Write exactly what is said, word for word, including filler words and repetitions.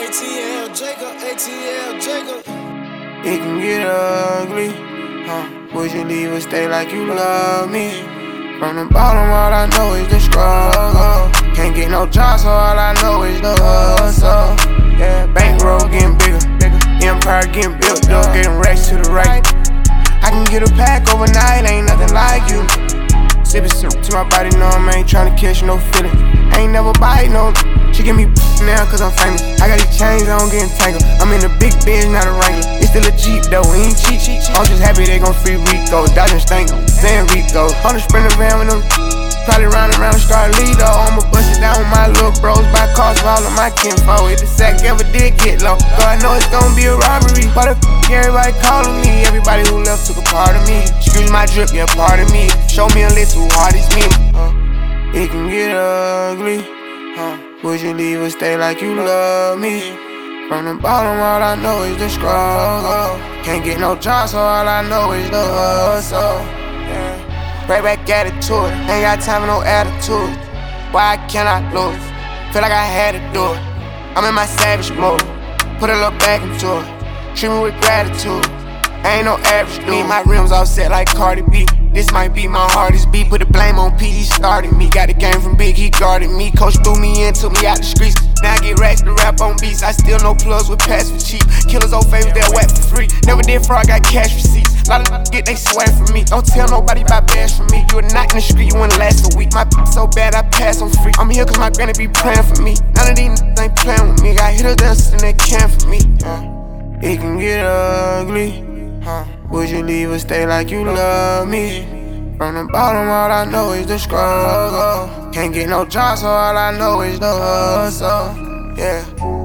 A T L Jacob, A T L Jacob. It can get ugly, huh? Would you leave or stay like you love me? From the bottom, all I know is the struggle. Can't get no job, so all I know is the hustle. Yeah, bankroll getting bigger, bigger. Empire getting built up, getting racks to the right. I can get a pack overnight, ain't nothing like you. Sippin' syrup to my body, no, I ain't tryna catch no feeling. I ain't never bite no. She give me now cause I'm famous. I got these chains, I don't get entangled. I'm in the big Benz, not a Wrangler. It's still a Jeep though, we ain't cheap. I'm just happy they gon' free Rico, dodging stank, San Rico. On the sprinter van with them, probably round and round and start lead though. I'ma bust it down with my little bros, buy cars for all of my kinfolk. If the sack ever did get low, so I know it's gon' be a robbery. Why the f*** everybody calling me? Everybody who left took a part of me. Excuse my drip, yeah, part of me. Show me a list who hard is me. Uh, it can get ugly, huh? Would you leave or stay like you love me? From the bottom, all I know is the struggle. Can't get no job, so all I know is the hustle. Yeah. Right back at it to it. Ain't got time for no attitude. Why can't I lose? Feel like I had to do it. I'm in my savage mode. Put a little back into it. Treat me with gratitude. I ain't no average dude. My rims all set like Cardi B. This might be my hardest beat. Put the blame on P, he started me. Got the game from Big, he guarded me. Coach threw me in, took me out the streets. Now I get racks to rap on beats. I still know plugs with pass for cheap. Killers old favors, they're whack for free. Never did fraud, got cash receipts. Lot of get they swag from me. Don't tell nobody about bash from me. You a night in the street, you wouldn't last a week. My so bad, I pass on free. I'm here cause my granny be praying for me. None of these ain't playing with me. Got hitters that's in they can for me. Uh, it can get ugly, huh? Would you leave or stay like you love me? From the bottom, all I know is the struggle. Can't get no job, so all I know is the hustle. Yeah.